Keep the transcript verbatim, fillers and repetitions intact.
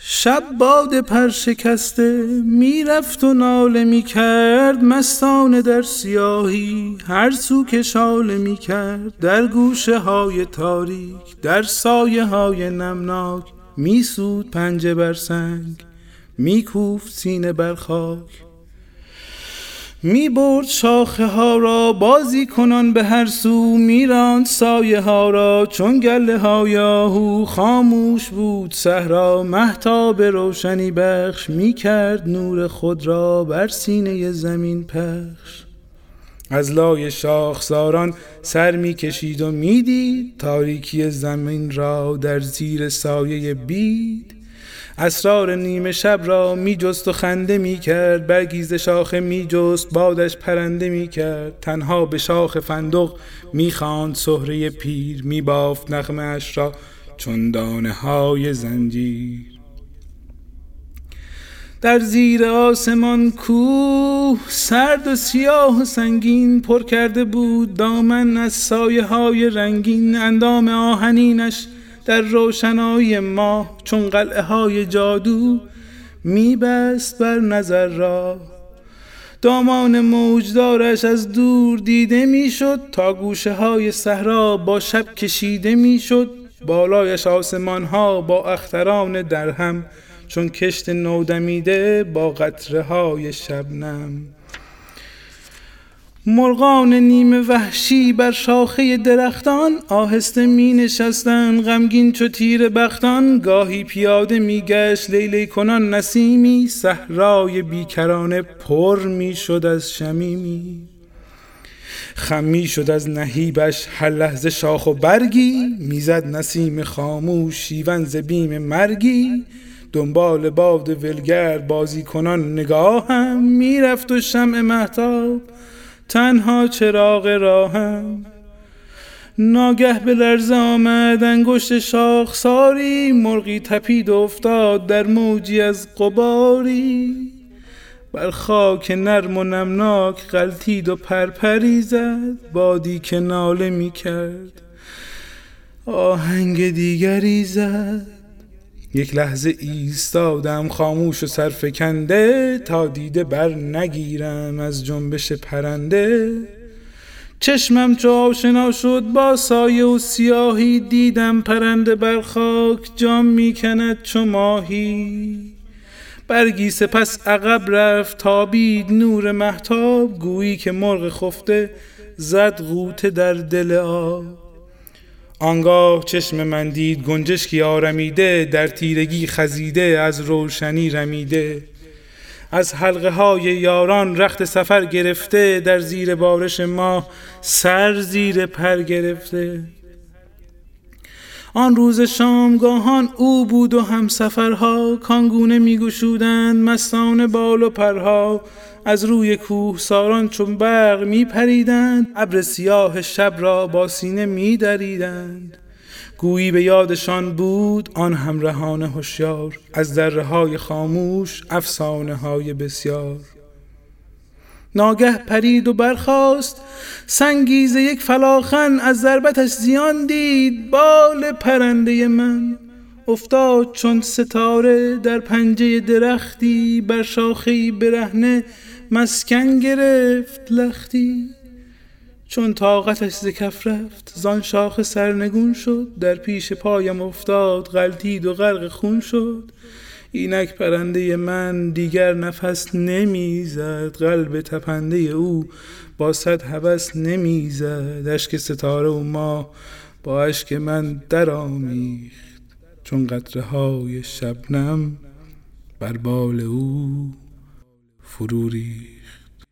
شب باد پر شکسته میرفت و ناله میکرد، مستانه در سیاهی هر سو که شاله میکرد. در گوشه های تاریک در سایه های نمناک، میسود پنجه بر سنگ میکوفت سینه بر خاک. می برد شاخه ها را بازی کنان به هر سو، میراند سایه ها را چون گله های آهو. خاموش بود صحرا مهتاب روشنی بخش، می کرد نور خود را بر سینه زمین پخش. از لای شاخساران سر می کشید و می دید تاریکی زمین را در زیر سایه بید. اسرار نیمه شب را می جست و خنده می کرد، برگیز شاخه می جست بادش پرنده می کرد. تنها به شاخ فندق می خواند سهره پیر، می بافت نغمه اش را چون دانه های زنجیر. در زیر آسمان کوه سرد و سیاه و سنگین، پر کرده بود دامن از سایه های رنگین. اندام آهنینش در روشنایی ماه چون قلعه های جادو میبست بر نظر را. دامان موجدارش از دور دیده میشد تا گوشه های صحرا با شب کشیده میشد. بالایش آسمان ها با اختران درهم چون کشت نودمیده با قطره های شبنم. مرغان نیمه وحشی بر شاخه درختان آهسته می نشستند غمگین چو تیر بختان. گاهی پیاده می گشت لیلی کنان نسیمی، صحرای بیکرانه پر می شد از شمیمی. خم می شد از نهیبش هر لحظه شاخ و برگی، میزد نسیم خاموش شیون ز بیم مرگی. دنبال باد ولگرد بازی کنان نگاهم، میرفت و شمع مهتاب تنها چراغ راهم. ناگه به لرزه آمد انگشت شاخساری، مرغی تپید و افتاد در موجی از غباری. بر خاک نرم و نمناک غلتید و پرپری زد، بادی که ناله می کرد آهنگ دیگری زد. یک لحظه ایستادم خاموش و سرفکنده، تا دیده بر نگیرم از جنبش پرنده. چشمم چو آشنا شد با سایه و سیاهی، دیدم پرنده بر خاک جام میکند چو ماهی. برگی سپس عقب رفت تابید نور مهتاب، گویی که مرغ خفته زد غوطه در دل آب. آنگاه چشم من دید گنجشکی آرمیده، در تیرگی خزیده از روشنی رمیده. از حلقه های یاران رخت سفر گرفته، در زیر بارش ماه سر زیر پر گرفته. آن روز شامگاهان او بود و هم سفرها، کانگونه می گشودند مستان بال و پرها. از روی کوه ساران چون برق می پریدند، ابر سیاه شب را با سینه می دریدند. گویی به یادشان بود آن همرهان هوشیار، از ذره های خاموش افسانه های بسیار. ناگه پرید و برخاست سنگی ز یک فلاخن، از ضربتش زیان دید بال پرنده من. افتاد چون ستاره در پنجه درختی، بر شاخه‌ای برهنه مسکن گرفت لختی. چون طاقتش ز کف رفت زان شاخه سرنگون شد، در پیش پایم افتاد غلتید و غرق خون شد. اینک پرنده من دیگر نفس نمیزد، قلب تپنده او با صد هوس نمیزد. اشک ستاره و ماه با اشک من در آمیخت، چون قطره های شبنم بر بال او فرو ریخت.